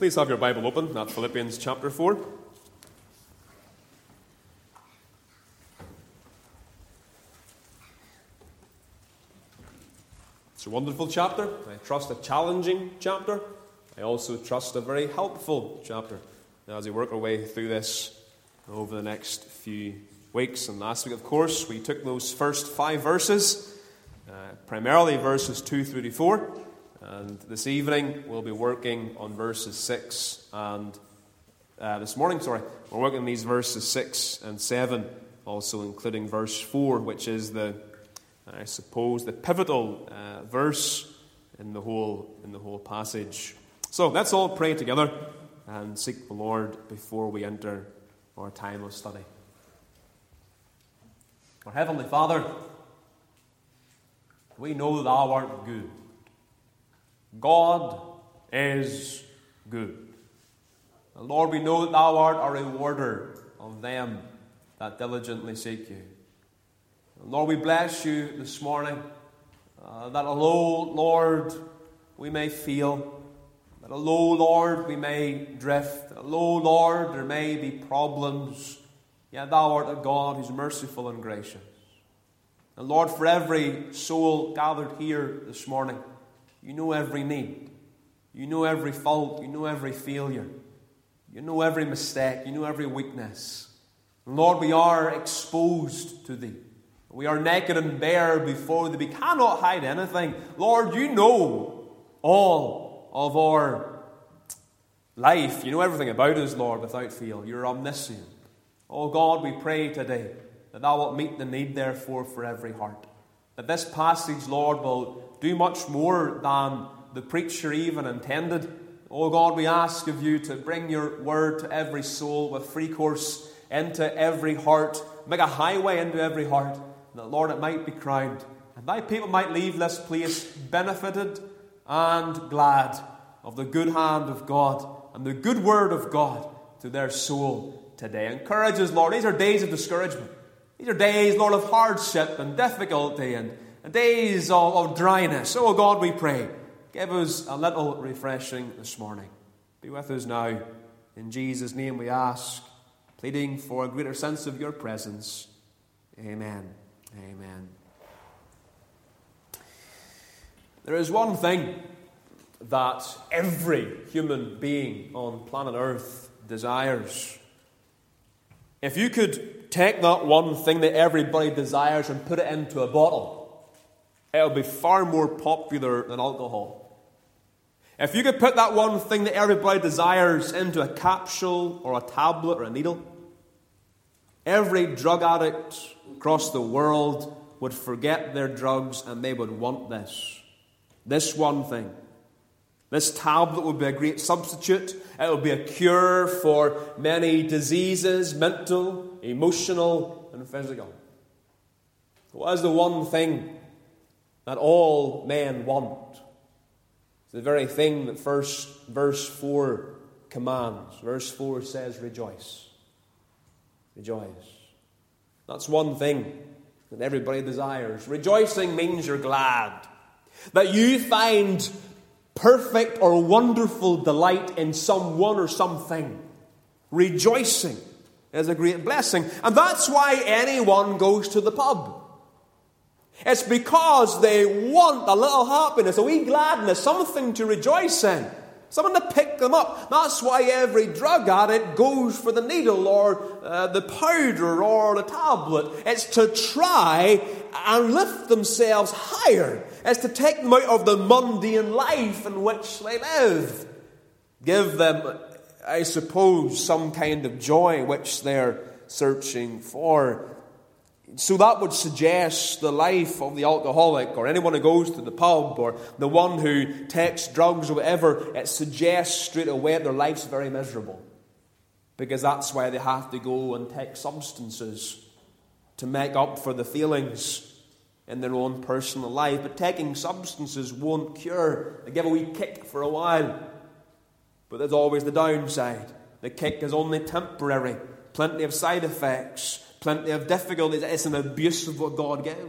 Please have your Bible open at Philippians chapter 4. It's a wonderful chapter. I trust a challenging chapter. I also trust a very helpful chapter as we work our way through this over the next few weeks. And last week, of course, we took those first 5 verses, primarily verses 2 through to 4. And this evening, we'll be working on verses 6 and... this morning, we're working on these verses 6 and 7, also including verse 4, which is the pivotal verse in the whole passage. So let's all pray together and seek the Lord before we enter our time of study. Our Heavenly Father, we know that Thou art good. God is good. And Lord, we know that Thou art a rewarder of them that diligently seek You. And Lord, we bless You this morning, that although, Lord, we may feel, that although, Lord, we may drift, that although, Lord, there may be problems, yet Thou art a God who's merciful and gracious. And Lord, for every soul gathered here this morning, You know every need. You know every fault. You know every failure. You know every mistake. You know every weakness. And Lord, we are exposed to Thee. We are naked and bare before Thee. We cannot hide anything. Lord, You know all of our life. You know everything about us, Lord, without fail. You're omniscient. Oh God, we pray today that Thou wilt meet the need, therefore, for every heart. That this passage, Lord, will do much more than the preacher even intended. Oh God, we ask of You to bring Your word to every soul with free course into every heart. Make a highway into every heart, that, Lord, it might be crowned. And Thy people might leave this place benefited and glad of the good hand of God and the good word of God to their soul today. Encourage us, Lord. These are days of discouragement. These are days, Lord, of hardship and difficulty and days of dryness. Oh God, we pray, give us a little refreshing this morning. Be with us now. In Jesus' name we ask, pleading for a greater sense of Your presence. Amen. Amen. There is one thing that every human being on planet Earth desires. If you could take that one thing that everybody desires and put it into a bottle, it'll be far more popular than alcohol. If you could put that one thing that everybody desires into a capsule or a tablet or a needle, every drug addict across the world would forget their drugs and they would want this. This one thing. This tablet would be a great substitute. It would be a cure for many diseases, mental, emotional, and physical. What is the one thing that all men want? It's the very thing that verse 4 commands. Verse 4 says, rejoice. Rejoice. That's one thing that everybody desires. Rejoicing means you're glad. That you find perfect or wonderful delight in someone or something. Rejoicing is a great blessing. And that's why anyone goes to the pub. It's because they want a little happiness, a wee gladness, something to rejoice in, someone to pick them up. That's why every drug addict goes for the needle or the powder or the tablet. It's to try and lift themselves higher. It's to take them out of the mundane life in which they live. Give them, I suppose, some kind of joy which they're searching for. So that would suggest the life of the alcoholic or anyone who goes to the pub or the one who takes drugs or whatever. It suggests straight away that their life's very miserable. Because that's why they have to go and take substances to make up for the feelings in their own personal life. But taking substances won't cure. They give a wee kick for a while. But there's always the downside. The kick is only temporary. Plenty of side effects. Plenty of difficulties. It's an abuse of what God gives.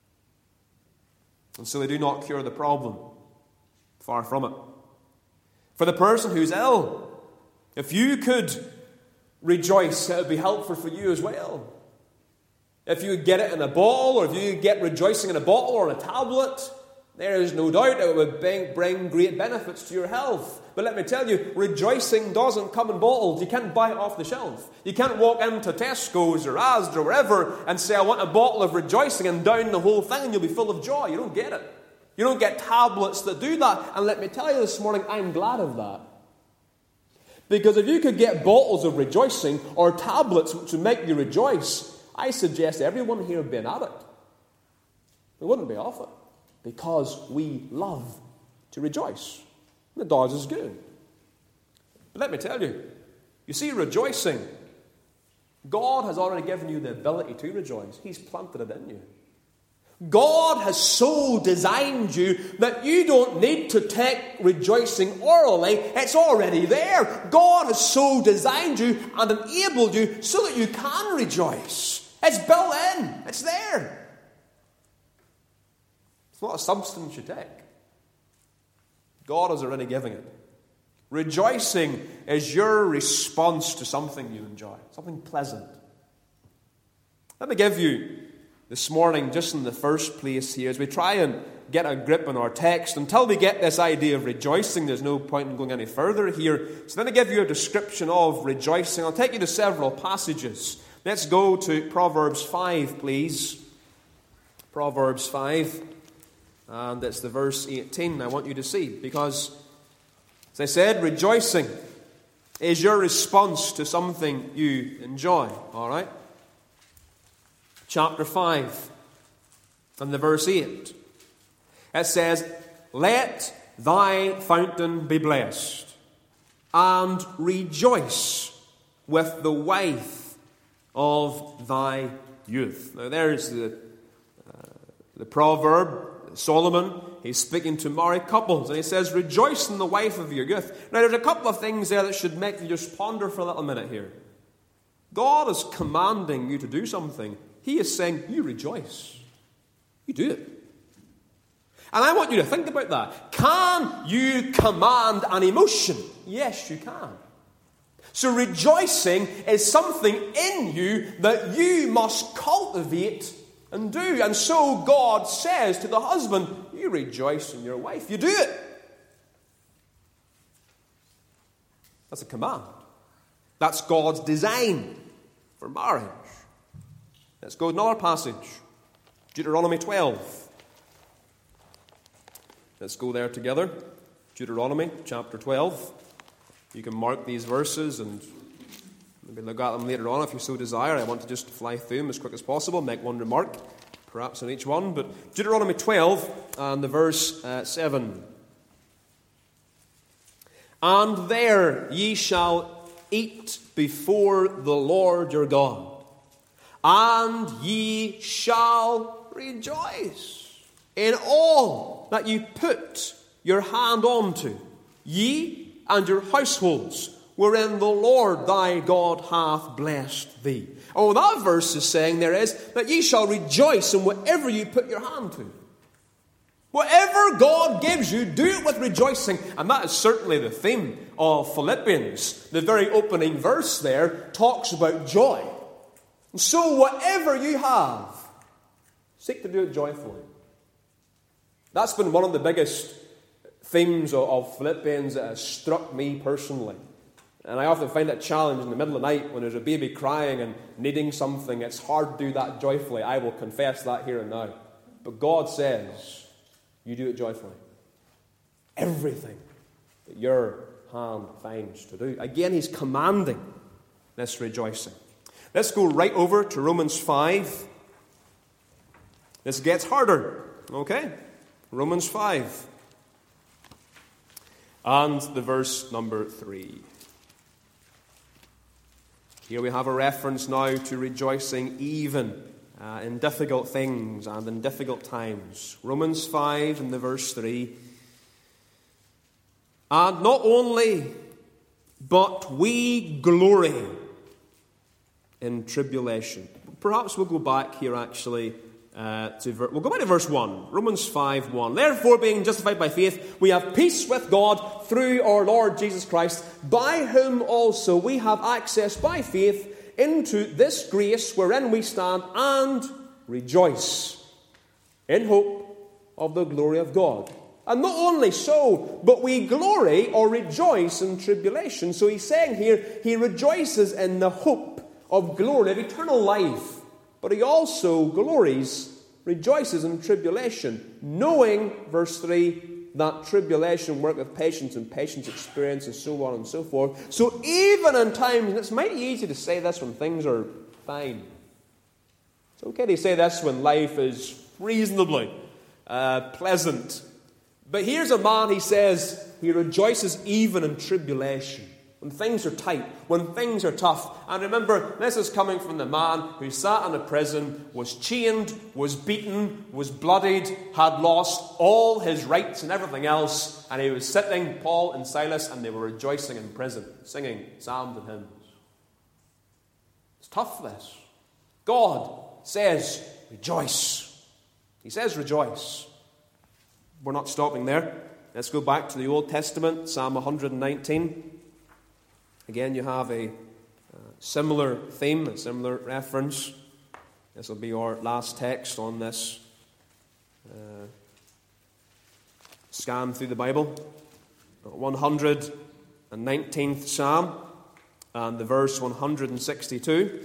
And so they do not cure the problem. Far from it. For the person who's ill, if you could rejoice, it would be helpful for you as well. If you could get it in a bottle, or if you could get rejoicing in a bottle or in a tablet, there is no doubt it would bring great benefits to your health. But let me tell you, rejoicing doesn't come in bottles. You can't buy it off the shelf. You can't walk into Tesco's or Asda or wherever and say, I want a bottle of rejoicing, and down the whole thing and you'll be full of joy. You don't get it. You don't get tablets that do that. And let me tell you this morning, I'm glad of that. Because if you could get bottles of rejoicing or tablets to make you rejoice, I suggest everyone here would be an addict. We wouldn't be off it. Because we love to rejoice. And it does us good. But let me tell you, you see, rejoicing, God has already given you the ability to rejoice. He's planted it in you. God has so designed you that you don't need to take rejoicing orally. It's already there. God has so designed you and enabled you so that you can rejoice. It's built in. It's there. It's not a substance you take. God is already giving it. Rejoicing is your response to something you enjoy, something pleasant. Let me give you this morning, just in the first place here, as we try and get a grip on our text, until we get this idea of rejoicing, there's no point in going any further here. So let me give you a description of rejoicing. I'll take you to several passages. Let's go to Proverbs 5, please. Proverbs 5. And it's the verse 18 I want you to see. Because, as I said, rejoicing is your response to something you enjoy. All right? Chapter 5 and the verse 8. It says, Let thy fountain be blessed, and rejoice with the wife of thy youth. Now there's the proverb. Solomon, he's speaking to married couples, and he says, rejoice in the wife of your youth. Now, there's a couple of things there that should make you just ponder for a little minute here. God is commanding you to do something. He is saying, you rejoice. You do it. And I want you to think about that. Can you command an emotion? Yes, you can. So rejoicing is something in you that you must cultivate and do. And so God says to the husband, you rejoice in your wife. You do it. That's a command. That's God's design for marriage. Let's go to another passage. Deuteronomy 12. Let's go there together. Deuteronomy chapter 12. You can mark these verses and maybe look at them later on if you so desire. I want to just fly through them as quick as possible, make one remark, perhaps on each one. But Deuteronomy 12 and the verse 7. And there ye shall eat before the Lord your God, and ye shall rejoice in all that you put your hand unto, ye and your households, wherein the Lord thy God hath blessed thee. Oh, that verse is saying there is that ye shall rejoice in whatever you put your hand to. Whatever God gives you, do it with rejoicing. And that is certainly the theme of Philippians. The very opening verse there talks about joy. And so whatever you have, seek to do it joyfully. That's been one of the biggest themes of Philippians that has struck me personally. And I often find that challenge in the middle of the night when there's a baby crying and needing something. It's hard to do that joyfully. I will confess that here and now. But God says, you do it joyfully. Everything that your hand finds to do. Again, he's commanding this rejoicing. Let's go right over to Romans 5. This gets harder. Okay? Romans 5. And the verse number 3. Here we have a reference now to rejoicing even in difficult things and in difficult times. Romans 5 and the verse 3. And not only, but we glory in tribulation. Perhaps we'll go back here actually we'll go back to verse 1. Romans 5:1. Therefore, being justified by faith, we have peace with God through our Lord Jesus Christ, by whom also we have access by faith into this grace wherein we stand and rejoice in hope of the glory of God. And not only so, but we glory or rejoice in tribulation. So he's saying here, he rejoices in the hope of glory, of eternal life. But he also rejoices in tribulation, knowing, verse 3, that tribulation worketh patience, and patience experience, and so on and so forth. So even in times, and it's mighty easy to say this when things are fine. It's okay to say this when life is reasonably pleasant. But here's a man, he says, he rejoices even in tribulation. When things are tight, when things are tough. And remember, this is coming from the man who sat in a prison, was chained, was beaten, was bloodied, had lost all his rights and everything else. And he was sitting, Paul and Silas, and they were rejoicing in prison, singing psalms and hymns. It's tough, this. God says, rejoice. He says, rejoice. We're not stopping there. Let's go back to the Old Testament, Psalm 119. Again, you have a similar theme, a similar reference. This will be our last text on this scan through the Bible. 119th Psalm and the verse 162.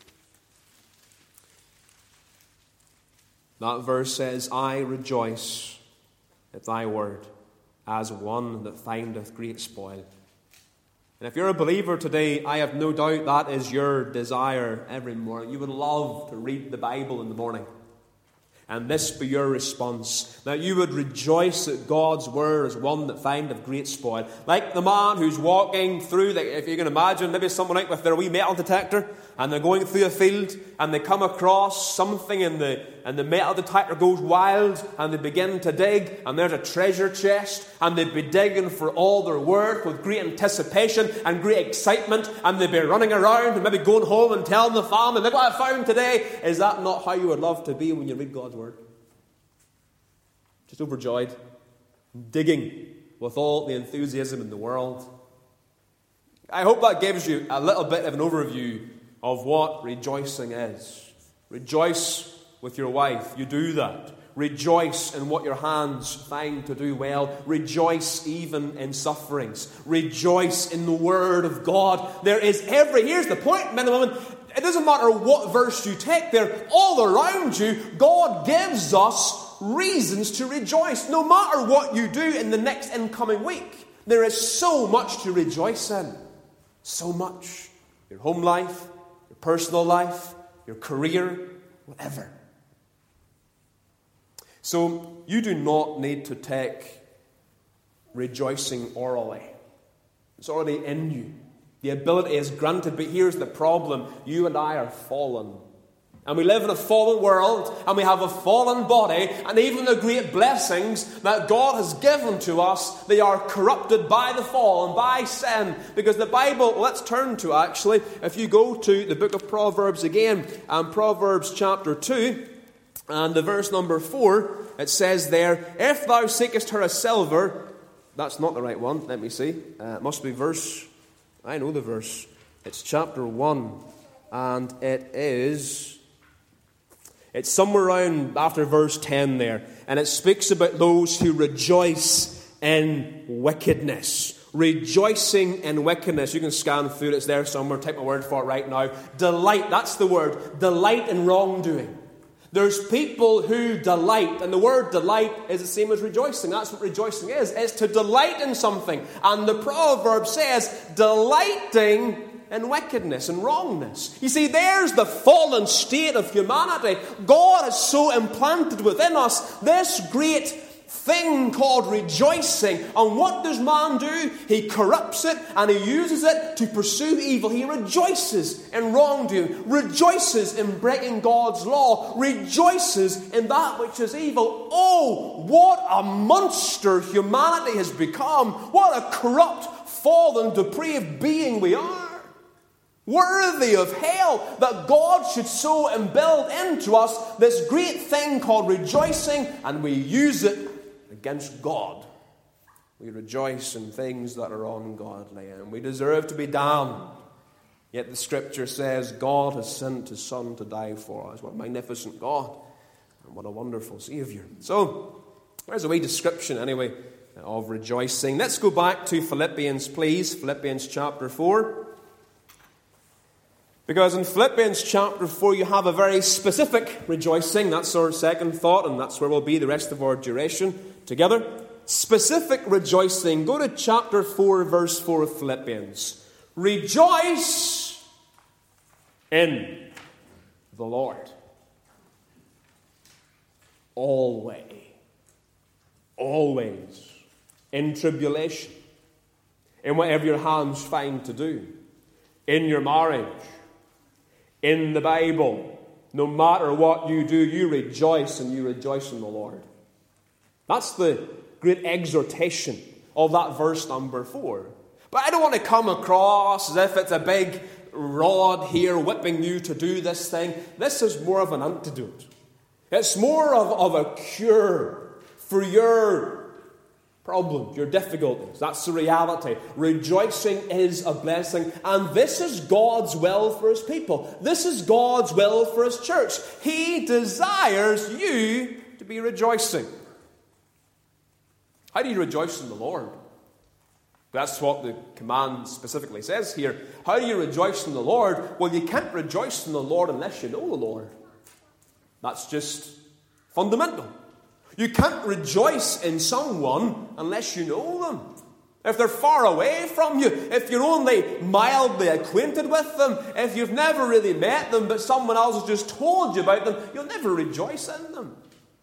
That verse says, I rejoice at thy word, as one that findeth great spoil. And if you're a believer today, I have no doubt that is your desire every morning. You would love to read the Bible in the morning. And this be your response, that you would rejoice at God's word as one that findeth great spoil. Like the man who's walking through, if you can imagine, maybe someone out with their wee metal detector, and they're going through a field, and they come across something, and the metal detector goes wild, and they begin to dig, and there's a treasure chest, and they'd be digging for all their work with great anticipation and great excitement, and they'd be running around and maybe going home and telling the family, look what I found today. Is that not how you would love to be when you read God's word? Just overjoyed, digging with all the enthusiasm in the world. I hope that gives you a little bit of an overview of what rejoicing is. Rejoice with your wife. You do that. Rejoice in what your hands find to do well. Rejoice even in sufferings. Rejoice in the word of God. Here's the point, men and women. It doesn't matter what verse you take there. All around you, God gives us reasons to rejoice. No matter what you do in the next incoming week, there is so much to rejoice in. So much. Your home life, your personal life, your career, whatever. So you do not need to take rejoicing orally. It's already in you. The ability is granted, but here's the problem. You and I are fallen. And we live in a fallen world, and we have a fallen body, and even the great blessings that God has given to us, they are corrupted by the fall and by sin. Because the Bible, let's turn to actually, if you go to the book of Proverbs again, and Proverbs chapter 2, and the verse number 4, it says there, if thou seekest her as silver, that's not the right one, let me see, it must be verse, I know the verse, it's chapter 1, and it's somewhere around after verse 10 there, and it speaks about those who rejoice in wickedness. Rejoicing in wickedness. You can scan through it, it's there somewhere, type a word for it right now. Delight, that's the word, delight in wrongdoing. There's people who delight, and the word delight is the same as rejoicing. That's what rejoicing is. It's to delight in something. And the proverb says, delighting in wickedness and wrongness. You see, there's the fallen state of humanity. God has so implanted within us this great thing called rejoicing. And what does man do? He corrupts it and he uses it to pursue evil. He rejoices in wrongdoing, rejoices in breaking God's law, rejoices in that which is evil. Oh, what a monster humanity has become. What a corrupt, fallen, depraved being we are. Worthy of hell, that God should so imbuild into us this great thing called rejoicing, and we use it against God. We rejoice in things that are ungodly, and we deserve to be damned. Yet the Scripture says God has sent His Son to die for us. What a magnificent God, and what a wonderful Savior. So, there's a wee description, anyway, of rejoicing. Let's go back to Philippians, please. Philippians chapter 4. Because in Philippians chapter 4, you have a very specific rejoicing. That's our second thought, and that's where we'll be the rest of our duration together. Specific rejoicing. Go to chapter 4, verse 4 of Philippians. Rejoice in the Lord. Always. Always. In tribulation. In whatever your hands find to do. In your marriage. In the Bible. No matter what you do, you rejoice, and you rejoice in the Lord. That's the great exhortation of that verse number 4. But I don't want to come across as if it's a big rod here whipping you to do this thing. This is more of an antidote. It's more of a cure for your problems, your difficulties. That's the reality. Rejoicing is a blessing, and this is God's will for His people. This is God's will for His church. He desires you to be rejoicing. How do you rejoice in the Lord? That's what the command specifically says here. How do you rejoice in the Lord? Well, you can't rejoice in the Lord unless you know the Lord. That's just fundamental. You can't rejoice in someone unless you know them. If they're far away from you, if you're only mildly acquainted with them, if you've never really met them, but someone else has just told you about them, you'll never rejoice in them.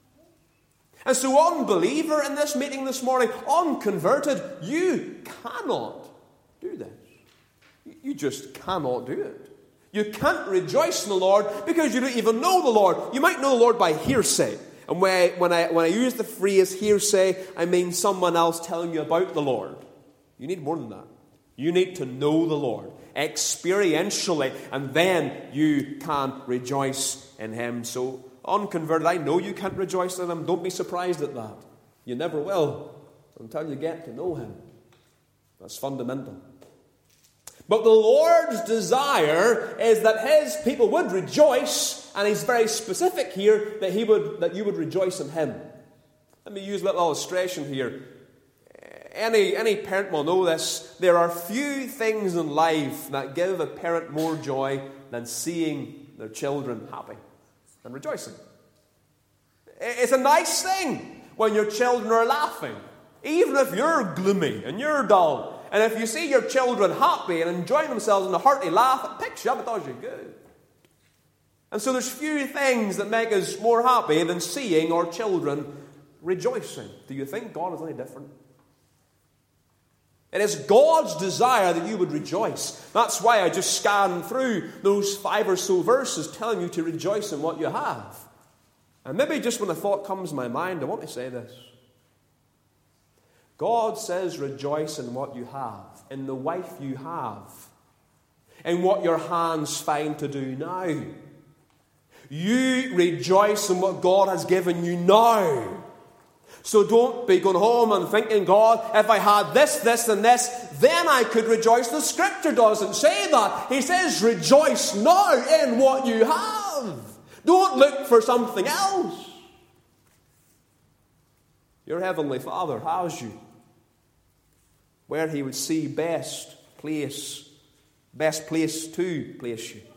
And so, unbeliever in this meeting this morning, unconverted, you cannot do this. You just cannot do it. You can't rejoice in the Lord because you don't even know the Lord. You might know the Lord by hearsay. And when I use the phrase hearsay, I mean someone else telling you about the Lord. You need more than that. You need to know the Lord experientially, and then you can rejoice in Him. So, unconverted, I know you can't rejoice in Him. Don't be surprised at that. You never will until you get to know Him. That's fundamental. But the Lord's desire is that His people would rejoice, and He's very specific here that you would rejoice in Him. Let me use a little illustration here. Any parent will know this. There are few things in life that give a parent more joy than seeing their children happy and rejoicing. It's a nice thing when your children are laughing, even if you're gloomy and you're dull. And if you see your children happy and enjoying themselves in a hearty laugh, it picks you up, it does you good. And so there's few things that make us more happy than seeing our children rejoicing. Do you think God is any different? It is God's desire that you would rejoice. That's why I just scanned through those 5 or so verses telling you to rejoice in what you have. And maybe just when a thought comes to my mind, I want to say this. God says rejoice in what you have, in the wife you have, in what your hands find to do now. You rejoice in what God has given you now. So don't be going home and thinking, God, if I had this, this, and this, then I could rejoice. The Scripture doesn't say that. He says rejoice now in what you have. Don't look for something else. Your Heavenly Father has you where He would see best place to place you.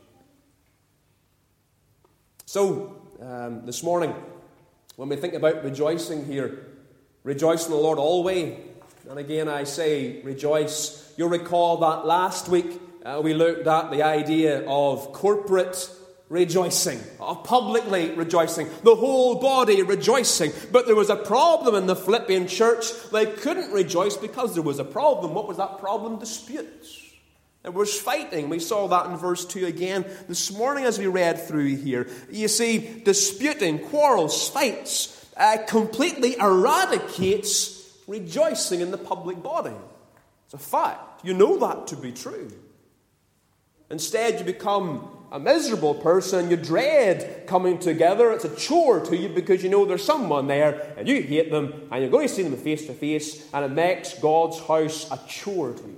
So, this morning, when we think about rejoicing here, rejoice in the Lord always. And again, I say rejoice. You'll recall that last week we looked at the idea of corporate rejoicing, of publicly rejoicing, the whole body rejoicing. But there was a problem in the Philippian church. They couldn't rejoice because there was a problem. What was that problem? Disputes. There was fighting. We saw that in verse 2 again this morning as we read through here. You see, disputing, quarrels, fights completely eradicates rejoicing in the public body. It's a fact. You know that to be true. Instead, you become a miserable person. You dread coming together. It's a chore to you because you know there's someone there and you hate them and you're going to see them face to face, and it makes God's house a chore to you.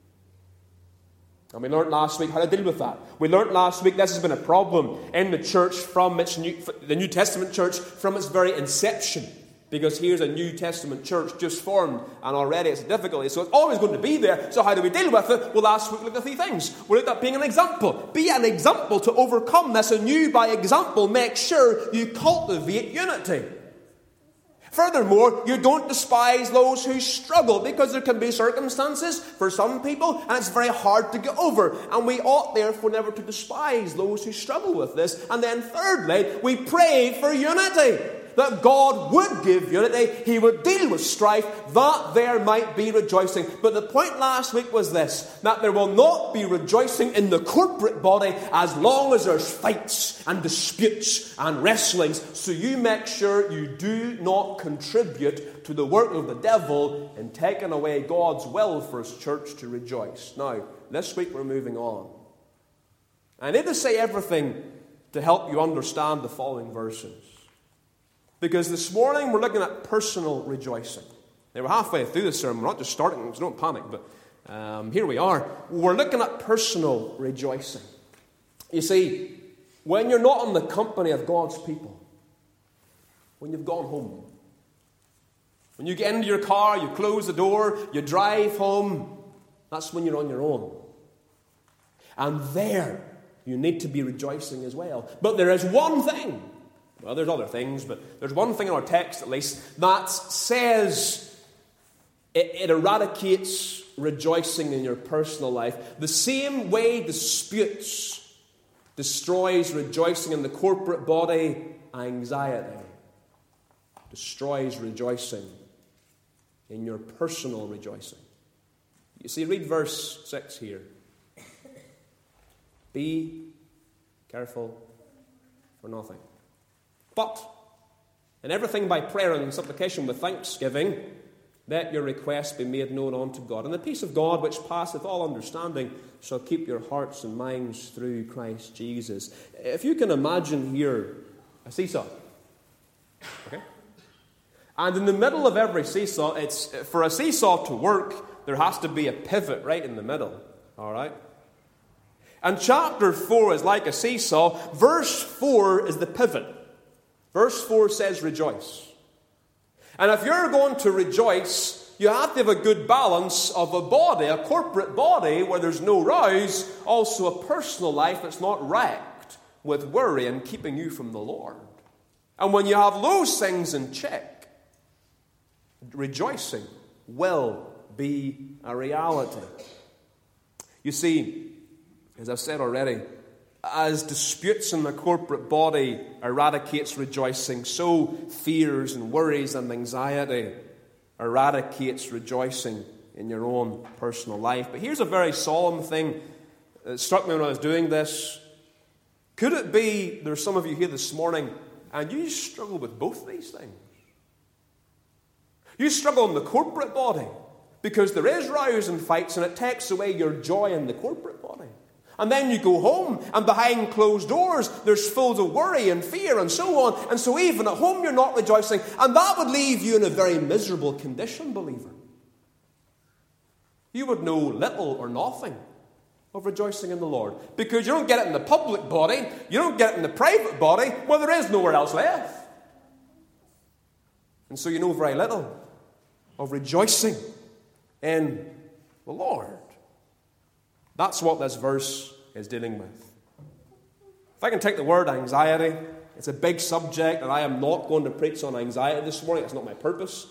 And we learned last week how to deal with that. We learned last week this has been a problem in the church the New Testament church from its very inception. Because here's a New Testament church just formed, and already it's a difficulty. So it's always going to be there. So how do we deal with it? Well, last week we looked at 3 things. We looked at being an example. Be an example to overcome this, and you, by example, make sure you cultivate unity. Furthermore, you don't despise those who struggle, because there can be circumstances for some people, and it's very hard to get over. And we ought, therefore, never to despise those who struggle with this. And then thirdly, we pray for unity. That God would give unity, He would deal with strife, that there might be rejoicing. But the point last week was this, that there will not be rejoicing in the corporate body as long as there's fights and disputes and wrestlings. So you make sure you do not contribute to the work of the devil in taking away God's will for His church to rejoice. Now, this week we're moving on. I need to say everything to help you understand the following verses. Because this morning we're looking at personal rejoicing. Now, we're halfway through the sermon. We're not just starting, so don't panic. But here we are. We're looking at personal rejoicing. You see, when you're not in the company of God's people, when you've gone home, when you get into your car, you close the door, you drive home, that's when you're on your own. And there, you need to be rejoicing as well. But there is one thing. Well, there's other things, but there's one thing in our text, at least, that says it eradicates rejoicing in your personal life. The same way disputes destroys rejoicing in the corporate body, anxiety destroys rejoicing in your personal rejoicing. You see, read verse 6 here. Be careful for nothing. But in everything by prayer and supplication with thanksgiving, let your requests be made known unto God. And the peace of God, which passeth all understanding, shall keep your hearts and minds through Christ Jesus. If you can imagine here a seesaw. Okay? And in the middle of every seesaw, for a seesaw to work, there has to be a pivot right in the middle. All right? And chapter 4 is like a seesaw. Verse 4 is the pivot. Verse 4 says rejoice. And if you're going to rejoice, you have to have a good balance of a body, a corporate body where there's no rouse, also a personal life that's not wrecked with worry and keeping you from the Lord. And when you have those things in check, rejoicing will be a reality. You see, as I've said already, as disputes in the corporate body eradicates rejoicing, so fears and worries and anxiety eradicates rejoicing in your own personal life. But here's a very solemn thing that struck me when I was doing this. Could it be there's some of you here this morning and you struggle with both these things? You struggle in the corporate body because there is rows and fights and it takes away your joy in the corporate body. And then you go home, and behind closed doors, there's full of worry and fear and so on. And so even at home, you're not rejoicing. And that would leave you in a very miserable condition, believer. You would know little or nothing of rejoicing in the Lord. Because you don't get it in the public body, you don't get it in the private body, well, there is nowhere else left. And so you know very little of rejoicing in the Lord. That's what this verse is dealing with. If I can take the word anxiety, it's a big subject, and I am not going to preach on anxiety this morning. It's not my purpose.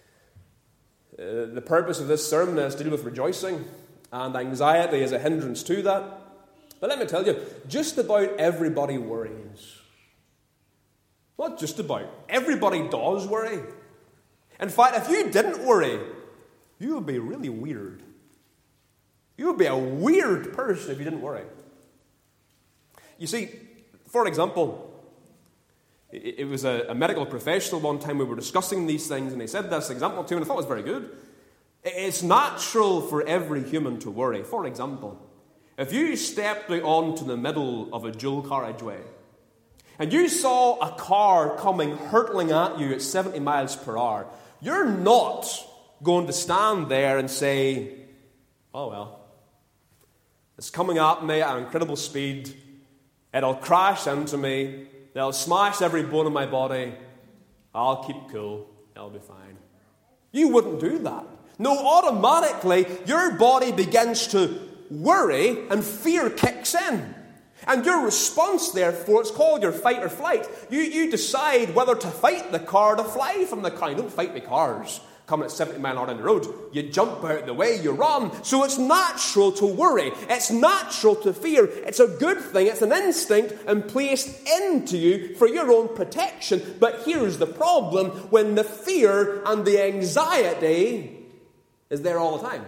The purpose of this sermon is to deal with rejoicing, and anxiety is a hindrance to that. But let me tell you, just about everybody worries. Not just about. Everybody does worry. In fact, if you didn't worry, you would be really weird. You would be a weird person if you didn't worry. You see, for example, it was a medical professional one time we were discussing these things, and he said this example to me, and I thought it was very good. It's natural for every human to worry. For example, If you stepped out onto the middle of a dual carriageway and you saw a car coming hurtling at you at 70 miles per hour, you're not going to stand there and say, oh well, it's coming at me at incredible speed, it'll crash into me, it'll smash every bone in my body, I'll keep cool, it'll be fine. You wouldn't do that. No, automatically your body begins to worry and fear kicks in. And your response, therefore, it's called your fight or flight. You decide whether to fight the car or to fly from the car. You don't fight the cars coming at 70 miles an hour down the road. You jump out of the way, you run. So it's natural to worry. It's natural to fear. It's a good thing. It's an instinct and placed into you for your own protection. But here's the problem: when the fear and the anxiety is there all the time,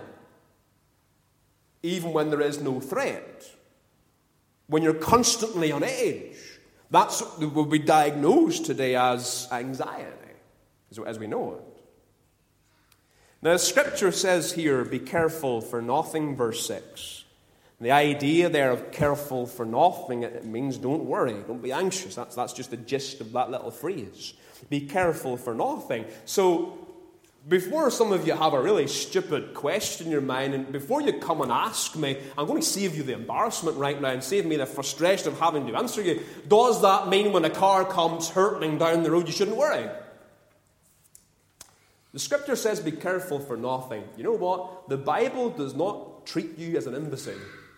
even when there is no threat. When you're constantly on edge, that's what will be diagnosed today as anxiety, as we know it. Now, Scripture says here, be careful for nothing, verse 6. The idea there of careful for nothing, it means don't worry, don't be anxious. That's just the gist of that little phrase. Be careful for nothing. So, before some of you have a really stupid question in your mind, and before you come and ask me, I'm going to save you the embarrassment right now and save me the frustration of having to answer you. Does that mean when a car comes hurtling down the road, you shouldn't worry? The Scripture says be careful for nothing. You know what? The Bible does not treat you as an imbecile.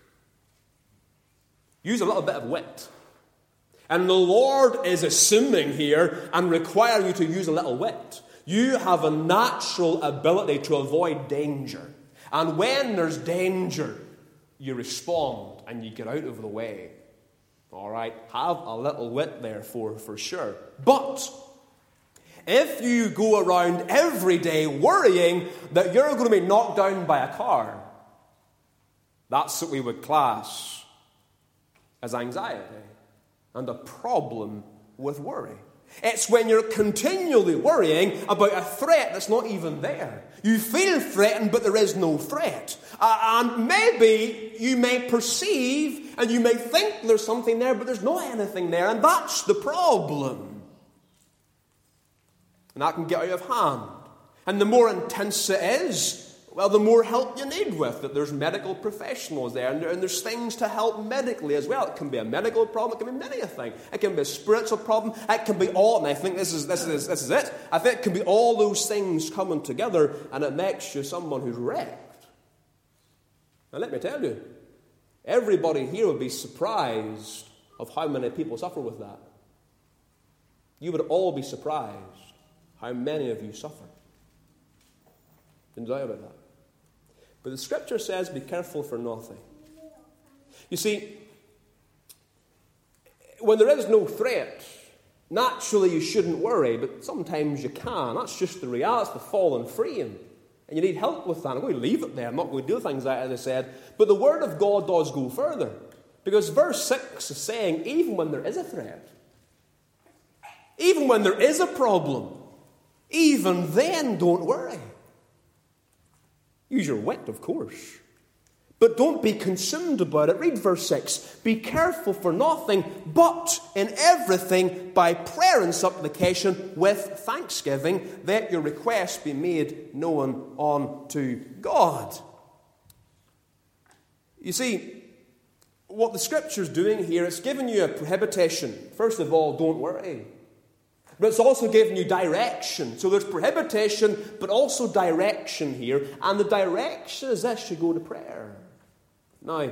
Use a little bit of wit. And the Lord is assuming here and requiring you to use a little wit. You have a natural ability to avoid danger. And when there's danger, you respond and you get out of the way. All right? Have a little wit, therefore, for sure. But if you go around every day worrying that you're going to be knocked down by a car, that's what we would class as anxiety and a problem with worry. It's when you're continually worrying about a threat that's not even there. You feel threatened, but there is no threat. And maybe you may perceive and you may think there's something there, but there's not anything there. And that's the problem. And that can get out of hand. And the more intense it is, well, the more help you need with it. There's medical professionals there, and there's things to help medically as well. It can be a medical problem. It can be many a thing. It can be a spiritual problem. It can be all, and I think this is it. I think it can be all those things coming together, and it makes you someone who's wrecked. Now, let me tell you, everybody here would be surprised of how many people suffer with that. You would all be surprised how many of you suffer. Didn't doubt about that. But the Scripture says, be careful for nothing. You see, when there is no threat, naturally you shouldn't worry, but sometimes you can. That's just the reality. It's the fallen frame. And you need help with that. I'm going to leave it there. I'm not going to do things like that, as I said. But the Word of God does go further. Because verse 6 is saying, even when there is a threat, even when there is a problem, even then don't worry. Use your wit, of course. But don't be consumed about it. Read verse 6. Be careful for nothing, but in everything by prayer and supplication with thanksgiving, that your requests be made known unto God. You see, what the Scripture's doing here, it's giving you a prohibition. First of all, don't worry. But it's also giving you direction. So there's prohibition, but also direction here. And the direction is this: you go to prayer. Now,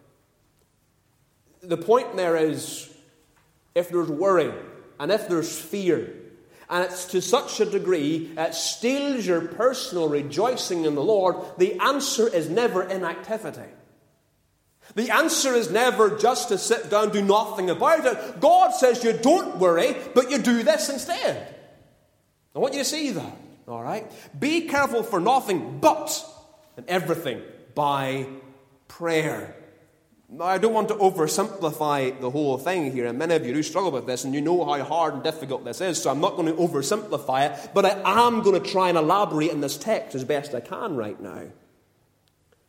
the point there is, if there's worry, and if there's fear, and it's to such a degree it steals your personal rejoicing in the Lord, the answer is never inactivity. The answer is never just to sit down, do nothing about it. God says you don't worry, but you do this instead. I want you to see that, all right? Be careful for nothing, but in everything by prayer. Now, I don't want to oversimplify the whole thing here, and many of you do struggle with this, and you know how hard and difficult this is, so I'm not going to oversimplify it, but I am going to try and elaborate in this text as best I can right now.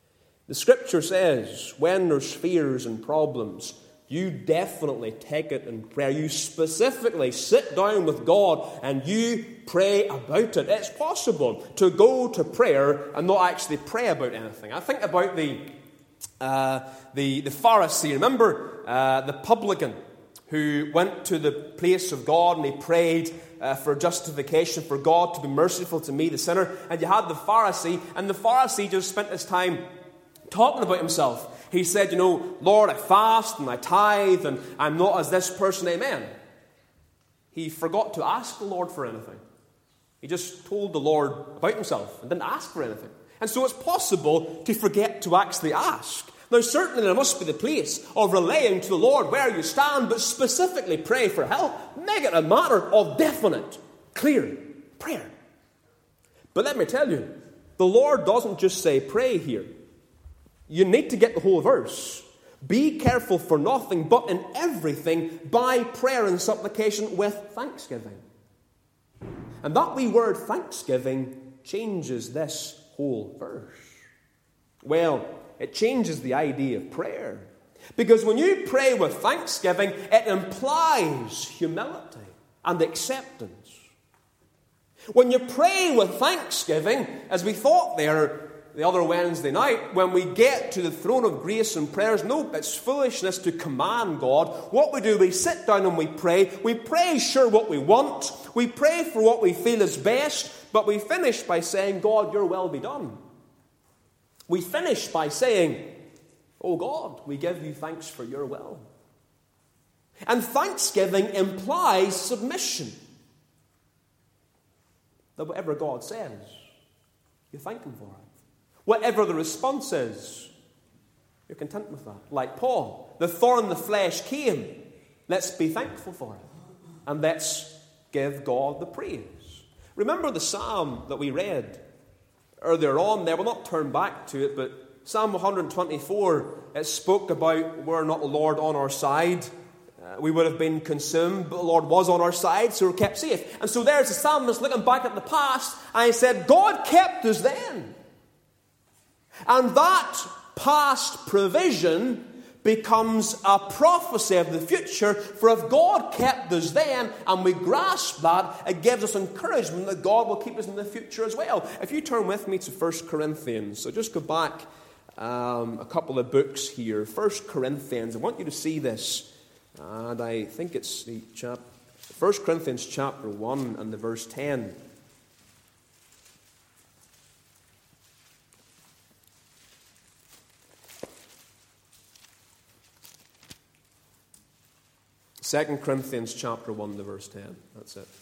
The Scripture says, when there's fears and problems, you definitely take it in prayer. You specifically sit down with God and you pray about it. It's possible to go to prayer and not actually pray about anything. I think about the Pharisee. Remember the publican who went to the place of God and he prayed for justification, for God to be merciful to me, the sinner. And you had the Pharisee, and the Pharisee just spent his time talking about himself. He said, Lord, I fast and I tithe and I'm not as this person, amen. He forgot to ask the Lord for anything. He just told the Lord about himself and didn't ask for anything. And so it's possible to forget to actually ask. Now, certainly there must be the place of relaying to the Lord where you stand, but specifically pray for help. Make it a matter of definite, clear prayer. But let me tell you, the Lord doesn't just say pray here. You need to get the whole verse. Be careful for nothing, but in everything, by prayer and supplication with thanksgiving. And that wee word thanksgiving changes this whole verse. Well, it changes the idea of prayer. Because when you pray with thanksgiving, it implies humility and acceptance. When you pray with thanksgiving, as we thought there the other Wednesday night, when we get to the throne of grace and prayers, no, it's foolishness to command God. What we do, we sit down and we pray. We pray, sure, what we want. We pray for what we feel is best, but we finish by saying, God, your will be done. We finish by saying, oh God, we give you thanks for your will. And thanksgiving implies submission. That whatever God says, you thank him for it. Whatever the response is, you're content with that. Like Paul, the thorn in the flesh came. Let's be thankful for it. And let's give God the praise. Remember the psalm that we read earlier on there? We'll not turn back to it, but Psalm 124, it spoke about were not the Lord on our side, we would have been consumed, but the Lord was on our side, so we're kept safe. And so there's the psalmist looking back at the past, and he said, God kept us then. And that past provision becomes a prophecy of the future, for if God kept us then, and we grasp that, it gives us encouragement that God will keep us in the future as well. If you turn with me to 1 Corinthians, so just go back a couple of books here. 1 Corinthians, I want you to see this, and I think it's the 1 Corinthians chapter 1 and the verse 10. Second Corinthians chapter 1, the verse 10. That's it.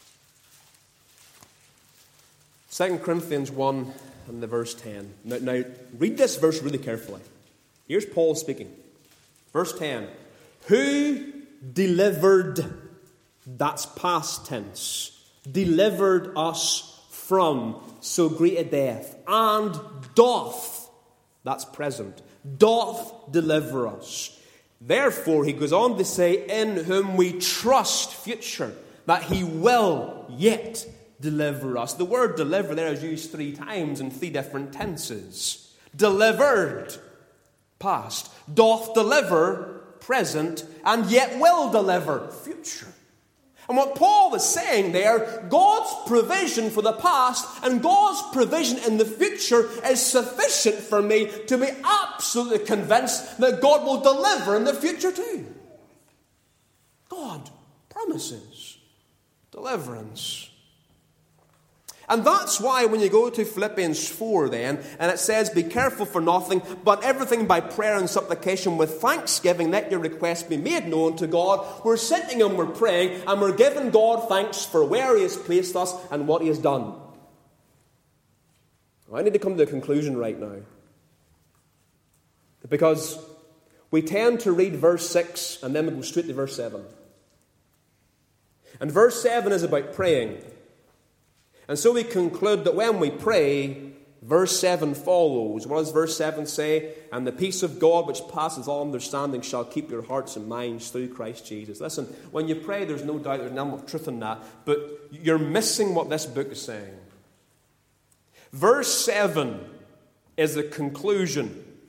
2 Corinthians 1 and the verse 10. Now, read this verse really carefully. Here's Paul speaking. Verse 10. Who delivered, that's past tense, delivered us from so great a death, and doth, that's present, doth deliver us. Therefore, he goes on to say, in whom we trust, future, that he will yet deliver us. The word deliver there is used 3 times in 3 different tenses. Delivered, past. Doth deliver, present. And yet will deliver, future. And what Paul is saying there, God's provision for the past and God's provision in the future is sufficient for me to be absolutely convinced that God will deliver in the future too. God promises deliverance. And that's why when you go to Philippians 4 then, and it says, be careful for nothing, but everything by prayer and supplication with thanksgiving, let your requests be made known to God. We're sitting and we're praying, and we're giving God thanks for where he has placed us and what he has done. I need to come to a conclusion right now. Because we tend to read verse 6 and then we go straight to verse 7. And verse 7 is about praying. And so we conclude that when we pray, verse 7 follows. What does verse 7 say? And the peace of God which passes all understanding shall keep your hearts and minds through Christ Jesus. Listen, when you pray, there's no doubt there's an element of truth in that, but you're missing what this book is saying. Verse 7 is the conclusion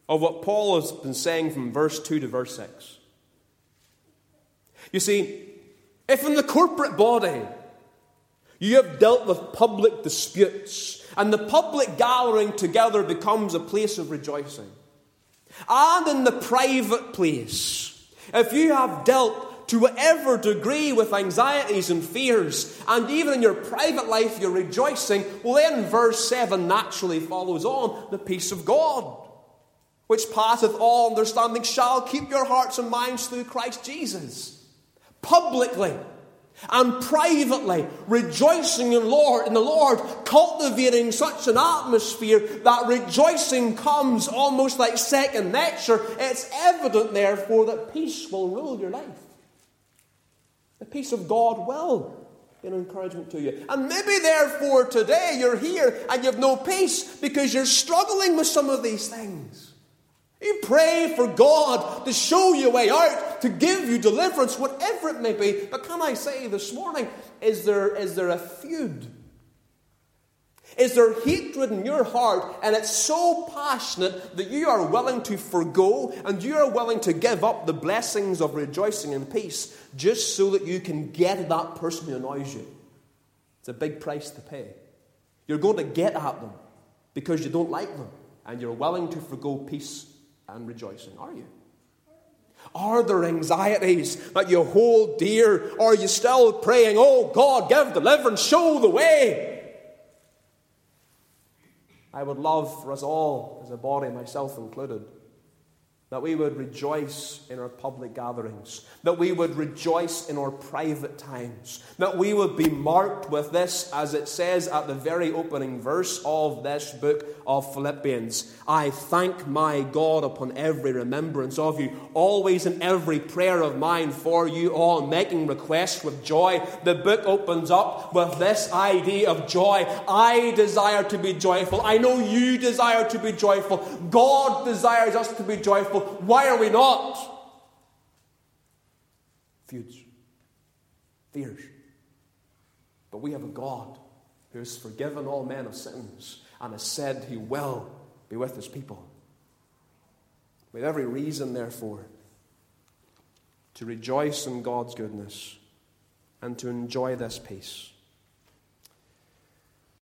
of what Paul has been saying from verse 2 to verse 6. You see, if in the corporate body you have dealt with public disputes, and the public gathering together becomes a place of rejoicing, and in the private place, if you have dealt to whatever degree with anxieties and fears, and even in your private life you're rejoicing, well then verse 7 naturally follows on, the peace of God, which passeth all understanding, shall keep your hearts and minds through Christ Jesus. Publicly and privately, rejoicing in the Lord, cultivating such an atmosphere that rejoicing comes almost like second nature. It's evident, therefore, that peace will rule your life. The peace of God will be an encouragement to you. And maybe, therefore, today you're here and you have no peace because you're struggling with some of these things. You pray for God to show you a way out, to give you deliverance, whatever it may be. But can I say this morning, is there a feud? Is there hatred in your heart, and it's so passionate that you are willing to forgo and you are willing to give up the blessings of rejoicing and peace just so that you can get at that person who annoys you? It's a big price to pay. You're going to get at them because you don't like them, and you're willing to forgo peace and rejoicing, are you? Are there anxieties that you hold dear? Or are you still praying, oh God, give deliverance, show the way? I would love for us all, as a body, myself included, that we would rejoice in our public gatherings, that we would rejoice in our private times, that we would be marked with this, as it says at the very opening verse of this book of Philippians. I thank my God upon every remembrance of you, always in every prayer of mine for you all, making requests with joy. The book opens up with this idea of joy. I desire to be joyful. I know you desire to be joyful. God desires us to be joyful. Why are we not? Feuds, fears. But we have a God who has forgiven all men of sins and has said he will be with his people. We have every reason, therefore, to rejoice in God's goodness and to enjoy this peace.